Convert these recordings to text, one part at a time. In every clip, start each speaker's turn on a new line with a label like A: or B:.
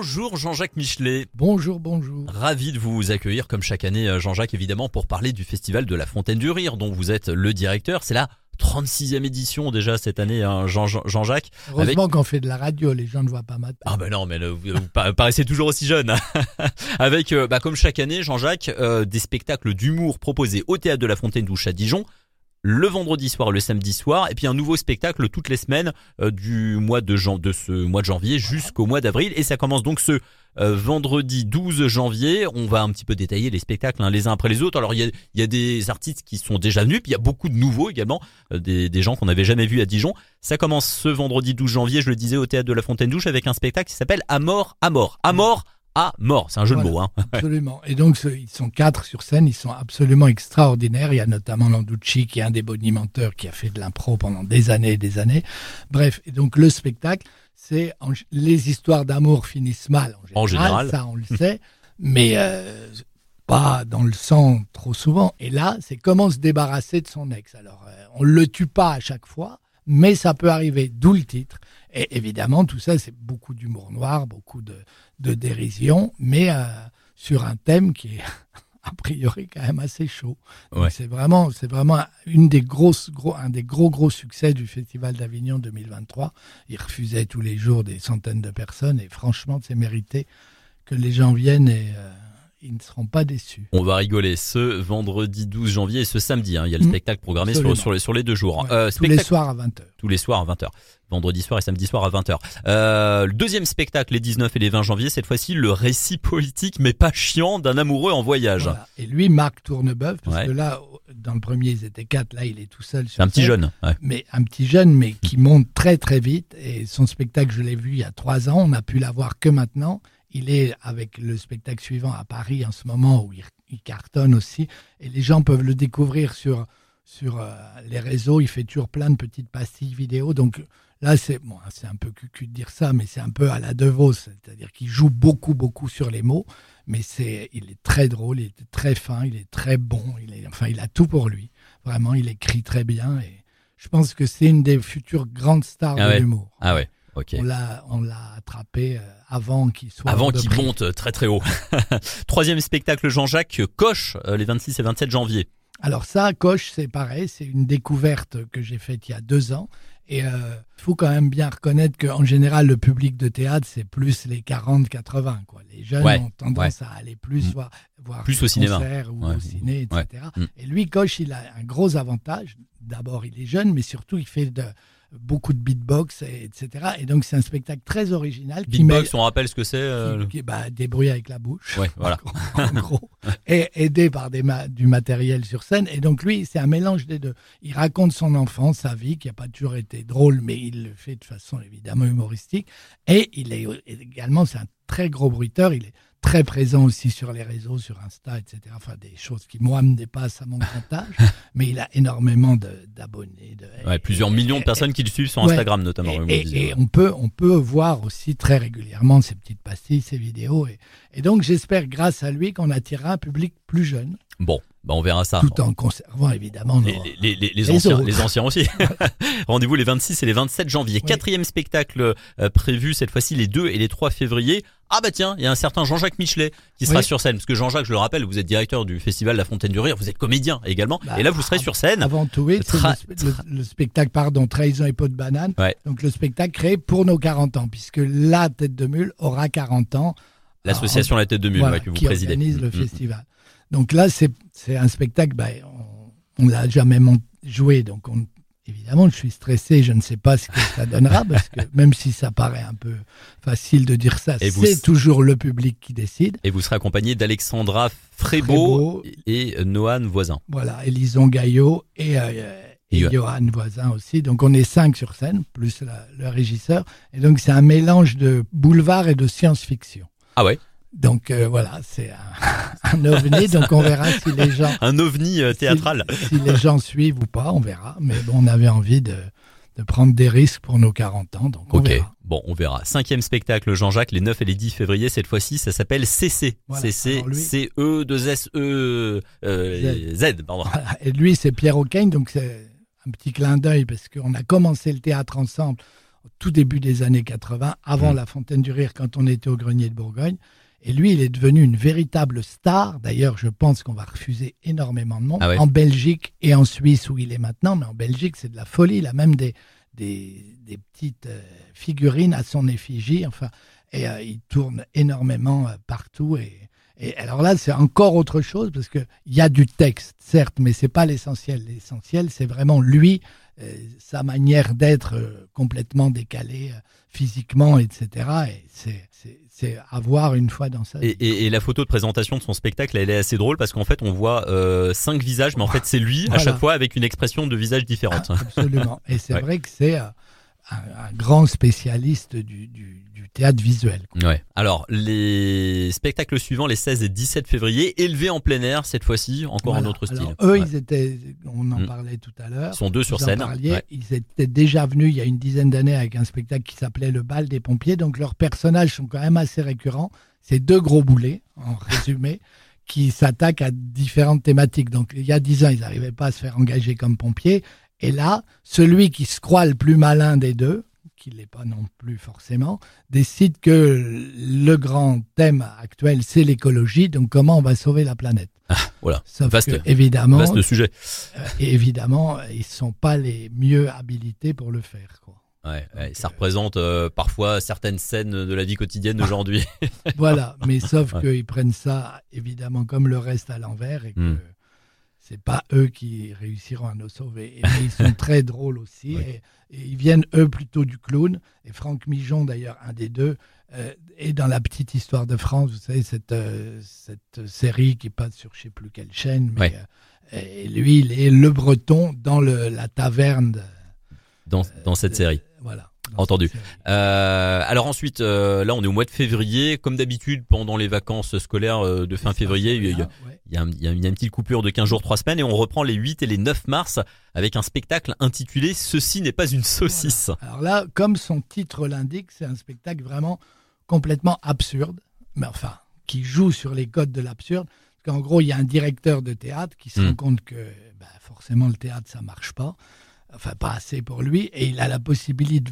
A: Bonjour Jean-Jacques Michelet.
B: Bonjour, bonjour.
A: Ravi de vous accueillir comme chaque année Jean-Jacques évidemment pour parler du festival de la Fontaine du Rire dont vous êtes le directeur. C'est la 36e édition déjà cette année Jean-Jacques.
B: Heureusement qu'on fait de la radio, les gens ne voient pas ma tête.
A: Ah ben non mais vous paraissez toujours aussi jeune. Avec comme chaque année Jean-Jacques des spectacles d'humour proposés au théâtre de la Fontaine d'Ouche à Dijon. Le vendredi soir, le samedi soir, et puis un nouveau spectacle toutes les semaines du mois de ce mois de janvier jusqu'au mois d'avril. Et ça commence donc ce vendredi 12 janvier. On va un petit peu détailler les spectacles les uns après les autres. Alors il y a des artistes qui sont déjà venus, puis il y a beaucoup de nouveaux également, des gens qu'on n'avait jamais vus à Dijon. Ça commence ce vendredi 12 janvier, je le disais, au théâtre de la Fontaine d'Ouche avec un spectacle qui s'appelle À mort, à mort. À mort. À mort, c'est un jeu de mots.
B: Absolument. Et donc, ils sont 4 sur scène, ils sont absolument extraordinaires. Il y a notamment Landucci, qui est un des bonimenteurs, qui a fait de l'impro pendant des années et des années. Bref, et donc le spectacle, c'est les histoires d'amour finissent mal. En général. Ça, on le sait, mais pas dans le sang trop souvent. Et là, c'est comment se débarrasser de son ex. Alors, on le tue pas à chaque fois, mais ça peut arriver, d'où le titre. Et évidemment, tout ça, c'est beaucoup d'humour noir, beaucoup de dérision, mais sur un thème qui est a priori quand même assez chaud. Ouais. C'est vraiment un des gros succès du Festival d'Avignon 2023. Il refusait tous les jours des centaines de personnes et franchement, c'est mérité que les gens viennent et ils ne seront pas déçus.
A: On va rigoler ce vendredi 12 janvier et ce samedi. Il y a le spectacle programmé sur les 2 jours.
B: Ouais, tous les soirs à 20h.
A: Tous les soirs à 20h. Vendredi soir et samedi soir à 20h. Le deuxième spectacle, les 19 et les 20 janvier, cette fois-ci, le récit poétique, mais pas chiant, d'un amoureux en voyage. Voilà.
B: Et lui, Marc Tournebeuf, parce que là, dans le premier, ils étaient 4, là, il est tout seul.
A: C'est un petit jeune. Ouais.
B: Mais un petit jeune, mais qui monte très, très vite. Et son spectacle, je l'ai vu il y a 3 ans. On n'a pu l'avoir que maintenant. Il est avec le spectacle suivant à Paris en ce moment où il cartonne aussi. Et les gens peuvent le découvrir sur les réseaux. Il fait toujours plein de petites pastilles vidéo. Donc là, c'est un peu cucu de dire ça, mais c'est un peu à la De Vos. C'est-à-dire qu'il joue beaucoup, beaucoup sur les mots. Mais il est très drôle, il est très fin, il est très bon. Il a tout pour lui. Vraiment, il écrit très bien. Et je pense que c'est une des futures grandes stars de l'humour.
A: Ah ouais. Okay.
B: On l'a attrapé avant qu'il
A: monte très très haut. Troisième spectacle Jean-Jacques, Coche, les 26 et 27 janvier.
B: Alors ça, Coche, c'est pareil, c'est une découverte que j'ai faite il y a 2 ans. Et il faut quand même bien reconnaître qu'en général, le public de théâtre, c'est plus les 40-80. Les jeunes ont tendance à aller plus voir
A: plus au cinéma
B: ou au ciné, etc. Et lui, Coche, il a un gros avantage. D'abord, il est jeune, mais surtout, il fait beaucoup de beatbox, etc. Et donc, c'est un spectacle très original.
A: Beatbox, on rappelle ce que c'est
B: des bruits avec la bouche,
A: voilà.
B: en gros, et aidé par du matériel sur scène. Et donc, lui, c'est un mélange des deux. Il raconte son enfance, sa vie, qui n'a pas toujours été drôle, mais il le fait de façon évidemment humoristique. Et il est également, c'est un très gros bruiteur. Il est très présent aussi sur les réseaux, sur Insta, etc. Enfin, des choses qui, moi, me dépassent à mon comptage. Mais il a énormément d'abonnés.
A: Plusieurs millions de personnes qui le suivent sur Instagram, notamment.
B: Et on peut voir aussi très régulièrement ces petites pastilles, ces vidéos. Et donc, j'espère, grâce à lui, qu'on attirera un public plus jeune.
A: Bon. On verra ça.
B: Tout en conservant évidemment
A: les anciens aussi. Rendez-vous les 26 et les 27 janvier. Oui. 4e spectacle prévu cette fois-ci les 2 et les 3 février. Ah bah tiens, il y a un certain Jean-Jacques Michelet qui sera sur scène. Parce que Jean-Jacques, je le rappelle, vous êtes directeur du Festival La Fontaine du Rire, vous êtes comédien également. Et là, vous serez sur scène.
B: Avant tout, c'est le spectacle, Trahison et peau de banane. Ouais. Donc le spectacle créé pour nos 40 ans, puisque la Tête de Mule aura 40 ans.
A: L'association La Tête de Mule que vous présidez.
B: Qui organise le festival. Donc là, c'est un spectacle, on l'a jamais joué, donc évidemment, je suis stressé, je ne sais pas ce que ça donnera, parce que même si ça paraît un peu facile de dire ça, c'est toujours le public qui décide.
A: Et vous serez accompagné d'Alexandra Frébeau et Noan Voisin.
B: Voilà, Élison Gaillot et Johan Voisin aussi. Donc on est 5 sur scène, plus le régisseur. Et donc c'est un mélange de boulevard et de science-fiction.
A: Ah ouais.
B: Donc voilà, c'est un ovni, donc on verra si les gens...
A: Un ovni théâtral.
B: Si les gens suivent ou pas, on verra. Mais bon, on avait envie de prendre des risques pour nos 40 ans, donc on verra.
A: Bon, on verra. 5e spectacle, Jean-Jacques, les 9 et les 10 février. Cette fois-ci, ça s'appelle CC. Voilà. CC, C-E-2-S-E-Z, pardon.
B: Voilà. Et lui, c'est Pierre Aucagne, donc c'est un petit clin d'œil parce qu'on a commencé le théâtre ensemble. au tout début des années 80, avant la Fontaine du Rire, quand on était au Grenier de Bourgogne. Et lui, il est devenu une véritable star. D'ailleurs, je pense qu'on va refuser énormément de monde en Belgique et en Suisse où il est maintenant. Mais en Belgique, c'est de la folie. Il a même des petites figurines à son effigie. Enfin, et il tourne énormément partout. Et alors là, c'est encore autre chose parce qu'il y a du texte, certes, mais c'est pas l'essentiel. L'essentiel, c'est vraiment lui, sa manière d'être complètement décalée physiquement, etc. Et c'est à voir une fois dans sa vie.
A: Et la photo de présentation de son spectacle, elle est assez drôle parce qu'en fait, on voit 5 visages, mais en fait, c'est lui à chaque fois avec une expression de visage différente.
B: Absolument. Et c'est vrai que c'est un grand spécialiste du théâtre visuel.
A: Ouais. Alors, les spectacles suivants, les 16 et 17 février, élevés en plein air, cette fois-ci, encore un autre style.
B: Alors, eux, ils étaient, on en parlait tout à l'heure.
A: Ils sont 2 sur scène.
B: Ils étaient déjà venus il y a une dizaine d'années avec un spectacle qui s'appelait Le Bal des Pompiers. Donc, leurs personnages sont quand même assez récurrents. C'est 2 gros boulets, en résumé, qui s'attaquent à différentes thématiques. Donc, il y a 10 ans, ils n'arrivaient pas à se faire engager comme pompiers. Et là, celui qui se croit le plus malin des deux, qui ne l'est pas non plus forcément, décide que le grand thème actuel, c'est l'écologie, donc comment on va sauver la planète.
A: Voilà,
B: Sauf
A: vaste,
B: que, évidemment,
A: vaste sujet.
B: Évidemment, ils ne sont pas les mieux habilités pour le faire, quoi.
A: Ouais, donc, ça représente parfois certaines scènes de la vie quotidienne d'aujourd'hui.
B: Voilà, mais sauf qu'ils prennent ça, évidemment, comme le reste à l'envers, et que c'est pas eux qui réussiront à nous sauver. Et ils sont très drôles aussi. Et ils viennent, eux, plutôt du clown. Et Franck Migeon, d'ailleurs, un des deux, est dans La Petite Histoire de France. Vous savez, cette série qui passe sur je ne sais plus quelle chaîne. Mais, et lui, il est le Breton dans la taverne.
A: Dans cette série.
B: Voilà.
A: Entendu. Alors ensuite, là on est au mois de février, comme d'habitude pendant les vacances scolaires de fin février, il y a une petite coupure de 15 jours, 3 semaines et on reprend les 8 et les 9 mars avec un spectacle intitulé « Ceci n'est pas une saucisse ».
B: Voilà. Alors là, comme son titre l'indique, c'est un spectacle vraiment complètement absurde, mais enfin, qui joue sur les codes de l'absurde. Parce qu'en gros, il y a un directeur de théâtre qui se rend compte que forcément le théâtre, ça marche pas. Enfin, pas assez pour lui, et il a la possibilité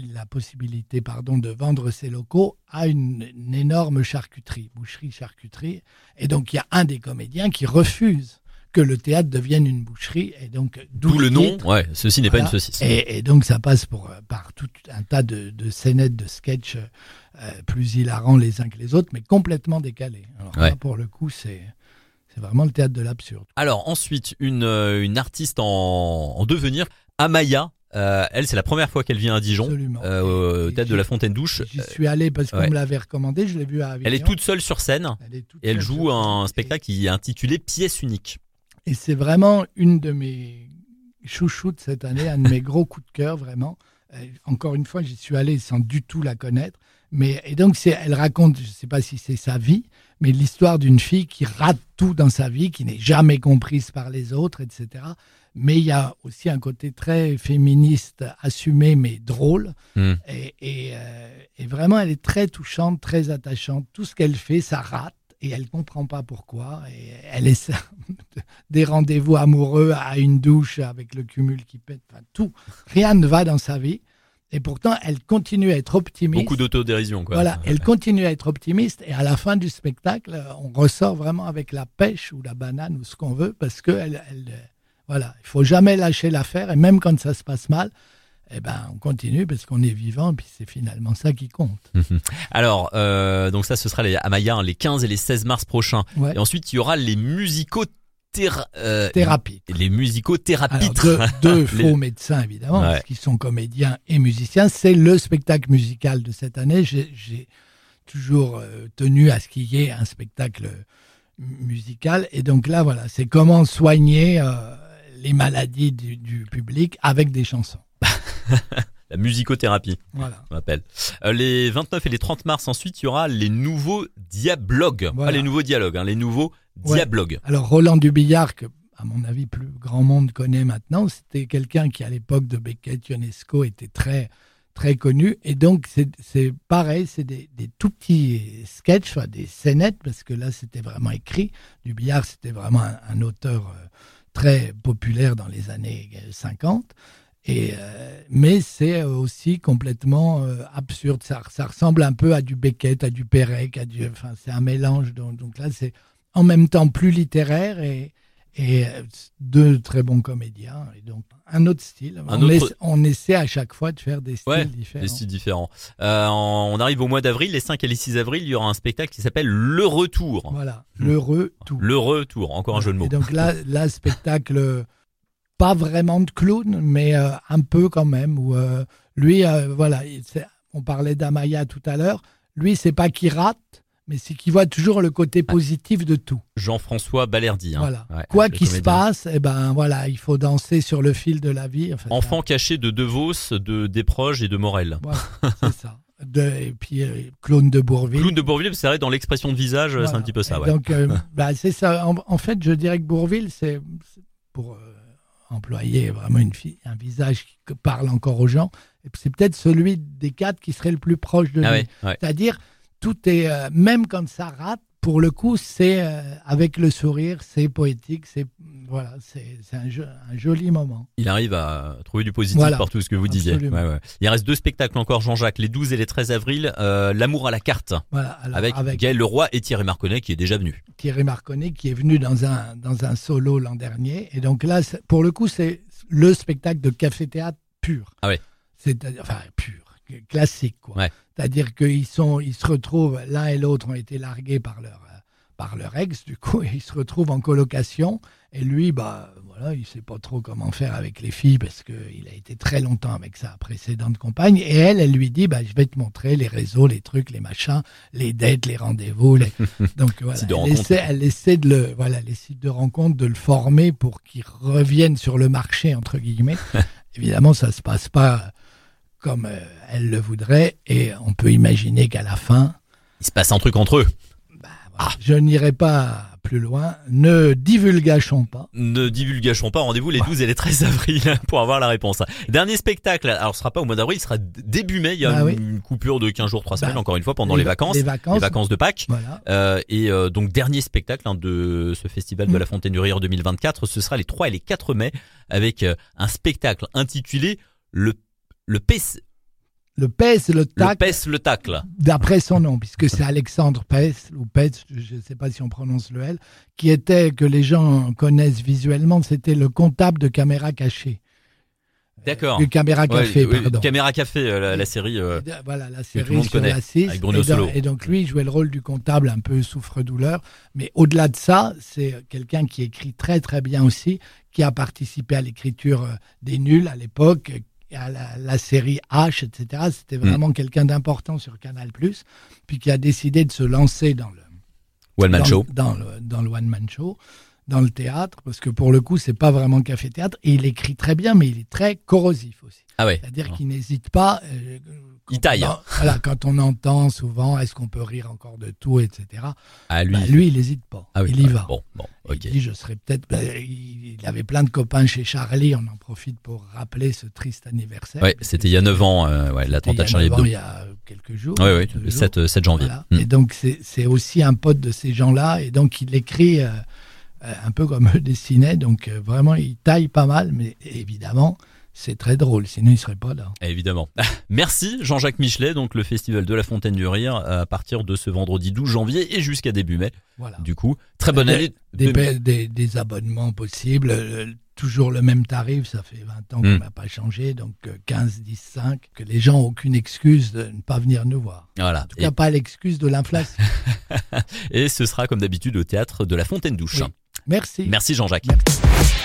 B: de vendre ses locaux à une énorme boucherie-charcuterie. Et donc, il y a un des comédiens qui refuse que le théâtre devienne une boucherie. Et donc,
A: d'où le nom, ceci n'est pas une saucisse.
B: Et donc, ça passe par tout un tas de scénettes, de sketchs plus hilarants les uns que les autres, mais complètement décalés. Alors là, pour le coup, c'est vraiment le théâtre de l'absurde.
A: Alors ensuite, une artiste en devenir, Amaya, elle c'est la première fois qu'elle vient à Dijon, au théâtre de la Fontaine d'Ouche.
B: J'y suis allé parce qu'on me l'avait recommandé, je l'ai vu à Avignon.
A: Elle est toute seule sur scène et elle joue un spectacle qui est intitulé Pièce unique.
B: Et c'est vraiment une de mes chouchoutes cette année, un de mes gros coups de cœur vraiment. Encore une fois, j'y suis allé sans du tout la connaître. Et donc, elle raconte, je ne sais pas si c'est sa vie, mais l'histoire d'une fille qui rate tout dans sa vie, qui n'est jamais comprise par les autres, etc. Mais il y a aussi un côté très féministe, assumé, mais drôle. Et vraiment, elle est très touchante, très attachante. Tout ce qu'elle fait, ça rate. Et elle ne comprend pas pourquoi. Et elle essaie des rendez-vous amoureux à une douche avec le cumul qui pète. Enfin, tout. Rien ne va dans sa vie. Et pourtant, elle continue à être optimiste.
A: Beaucoup d'autodérision, quoi.
B: Voilà, elle continue à être optimiste. Et à la fin du spectacle, on ressort vraiment avec la pêche ou la banane ou ce qu'on veut, parce que voilà, il faut jamais lâcher l'affaire. Et même quand ça se passe mal, on continue parce qu'on est vivant. Et puis c'est finalement ça qui compte.
A: Alors, donc ça, ce sera les Amaya, les 15 et les 16 mars prochains. Et ensuite, il y aura les
B: thérapie.
A: Les musicothérapies.
B: Deux faux médecins, évidemment, parce qu'ils sont comédiens et musiciens. C'est le spectacle musical de cette année. J'ai toujours tenu à ce qu'il y ait un spectacle musical. Et donc là, voilà, c'est comment soigner les maladies du public avec des chansons.
A: La musicothérapie, on appelle. Les 29 et les 30 mars, ensuite, il y aura les nouveaux dialogues. Pas les nouveaux dialogues, les nouveaux dialogues.
B: Alors, Roland Dubillard, que, à mon avis, plus grand monde connaît maintenant, c'était quelqu'un qui, à l'époque de Beckett, Ionesco, était très, très connu. Et donc, c'est pareil, c'est des tout petits sketchs, des scénettes, parce que là, c'était vraiment écrit. Dubillard, c'était vraiment un auteur très populaire dans les années 50. Mais c'est aussi complètement absurde. Ça ressemble un peu à du Beckett, à du Perec, c'est un mélange. Donc là, c'est en même temps plus littéraire et deux très bons comédiens. Et donc, un autre style. On essaie à chaque fois de faire des styles différents.
A: Des styles différents. On arrive au mois d'avril, les 5 et les 6 avril, il y aura un spectacle qui s'appelle Le Retour.
B: Voilà, Le Retour.
A: Le Retour, encore un jeu de mots.
B: Et donc là, spectacle, pas vraiment de clown, mais un peu quand même. Où lui, on parlait d'Amaya tout à l'heure. Lui, c'est pas qu'il rate, mais c'est qu'il voit toujours le côté positif de tout.
A: Jean-François Balerdi.
B: Voilà. Quoi qu'il se passe, il faut danser sur le fil de la vie.
A: Enfant caché de Devos, de Desproges et de Morel.
B: Voilà, c'est ça. Et puis Clown de Bourvil.
A: Clown de Bourvil, c'est vrai, dans l'expression de visage, c'est un petit peu ça. Ouais.
B: Donc, c'est ça. En fait, je dirais que Bourvil, c'est pour employer vraiment un visage qui parle encore aux gens. Et c'est peut-être celui des 4 qui serait le plus proche de lui.
A: Ouais.
B: C'est-à-dire, tout est, même quand ça rate, pour le coup, c'est avec le sourire, c'est poétique, c'est un joli moment.
A: Il arrive à trouver du positif par tout ce que vous disiez. Ouais. Il reste 2 spectacles encore, Jean-Jacques, les 12 et les 13 avril. L'amour à la carte, avec Gaël Leroy et Thierry Marconnet qui est déjà venu.
B: Thierry Marconnet qui est venu dans un solo l'an dernier. Et donc là, pour le coup, c'est le spectacle de café-théâtre pur.
A: Ah ouais.
B: C'est-à-dire, pur, classique, quoi. Ouais. C'est-à-dire qu'ils se retrouvent, l'un et l'autre ont été largués par leur ex, du coup, et ils se retrouvent en colocation. Et lui, il ne sait pas trop comment faire avec les filles parce qu'il a été très longtemps avec sa précédente compagne. Et elle lui dit, je vais te montrer les réseaux, les trucs, les machins, les dates, les rendez-vous. Donc voilà, elle essaie les sites de rencontre, de le former pour qu'il revienne sur le marché, entre guillemets. Évidemment, ça ne se passe pas comme elle le voudrait, et on peut imaginer qu'à la fin...
A: Il se passe un truc entre eux.
B: Je n'irai pas plus loin. Ne divulgachons pas.
A: Rendez-vous les 12 et les 13 avril pour avoir la réponse. Dernier spectacle, alors ce sera pas au mois d'avril, ce sera début mai. Il y a une coupure de 15 jours, 3 semaines, encore une fois, pendant les vacances de Pâques. Voilà. Donc dernier spectacle de ce festival de la Fontaine du Rire 2024, ce sera les 3 et les 4 mai, avec un spectacle intitulé Le Pès le tacle.
B: D'après son nom, puisque c'est Alexandre Pès, ou Pès, je ne sais pas si on prononce le L, que les gens connaissent visuellement, c'était le comptable de Caméra Cachée.
A: D'accord.
B: Caméra Café, pardon.
A: Caméra Café, la série.
B: La série
A: que tout le monde connaît, avec Bruno Solo.
B: Et donc lui, il jouait le rôle du comptable un peu souffre-douleur. Mais au-delà de ça, c'est quelqu'un qui écrit très très bien aussi, qui a participé à l'écriture des Nuls à l'époque, à la série H, etc. C'était vraiment quelqu'un d'important sur Canal+, puis qui a décidé de se lancer dans le
A: One-Man Show.
B: Dans le One-Man Show, dans le théâtre, parce que pour le coup, c'est pas vraiment café-théâtre, et il écrit très bien, mais il est très corrosif aussi.
A: Ah ouais.
B: C'est-à-dire qu'il n'hésite pas...
A: il taille.
B: Quand on entend souvent, est-ce qu'on peut rire encore de tout, etc.
A: Lui,
B: il n'hésite pas.
A: Il
B: y va.
A: Bon, ok.
B: Il dit, je serais peut-être... il avait plein de copains chez Charlie, on en profite pour rappeler ce triste anniversaire.
A: Ouais, c'était il y a 9 ans, l'attentat de Charlie Hebdo.
B: Il y a quelques jours.
A: Oui, le 7 janvier.
B: Voilà. Et donc, c'est aussi un pote de ces gens-là, et donc il écrit un peu comme eux dessinaient, donc vraiment, il taille pas mal, mais évidemment... C'est très drôle, sinon il ne serait pas là.
A: Évidemment. Merci Jean-Jacques Michelet, donc le Festival de la Fontaine du Rire à partir de ce vendredi 12 janvier et jusqu'à début mai. Voilà. Du coup, très bonne année.
B: Des abonnements possibles, toujours le même tarif, ça fait 20 ans qu'on n'a pas changé, donc 15, 10, 5, que les gens n'ont aucune excuse de ne pas venir nous voir.
A: Voilà.
B: En tout cas, pas l'excuse de l'inflation.
A: Et ce sera comme d'habitude au Théâtre de la Fontaine-Douche.
B: Oui. Merci.
A: Merci Jean-Jacques.
B: Merci.